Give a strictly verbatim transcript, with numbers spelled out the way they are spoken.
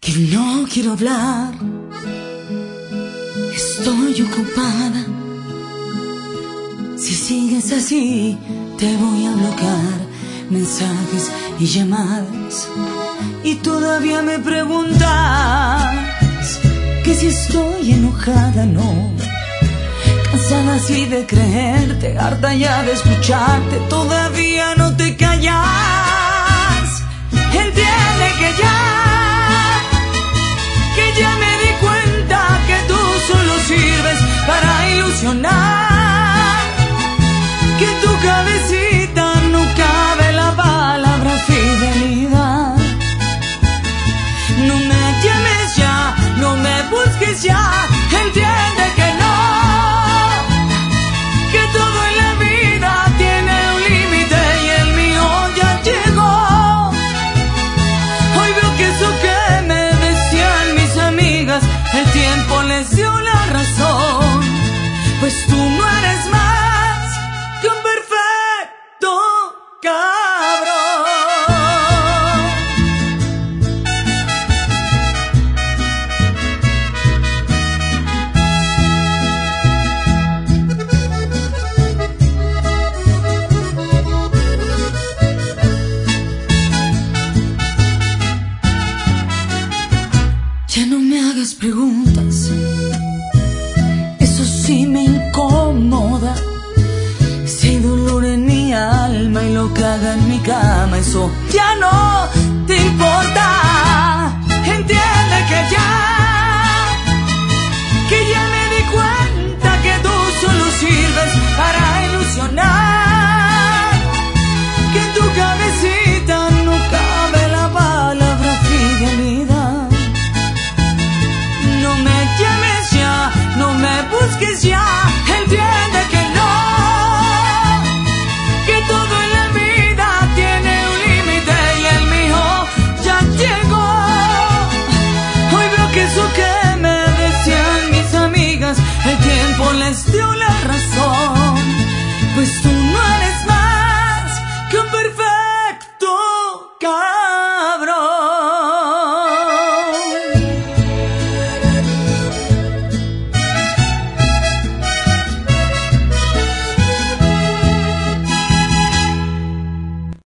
que no quiero hablar. Estoy ocupada. Si sigues así, te voy a bloquear mensajes y llamadas. Y todavía me preguntas que si estoy enojada, no. Cansada así de creerte, harta ya de escucharte, todavía no te callas. Entiende que ya, que ya me di cuenta que tú solo sirves para ilusionar, que en tu cabecita no cabe la palabra fidelidad. No me llames ya, no me busques ya, entiende que no, que todo en la vida tiene un límite y el mío ya llegó. Hoy veo que eso que me decían mis amigas, el tiempo les dio la razón, pues tú no eres más que un perfecto cabrón. Ya no me hagas preguntas, eso sí me incomoda. Si hay dolor en mi alma y lo que haga en mi cama, eso ya no te importa. Entiende que ya, que ya me di cuenta que tú solo sirves para ilusionar, que en tu cabecita no cabe la palabra fidelidad. No me llames ya, no me busques ya, entiende que no, que todo en la vida tiene un límite y el mío ya llegó. Hoy veo que eso que me decían mis amigas, el tiempo les dio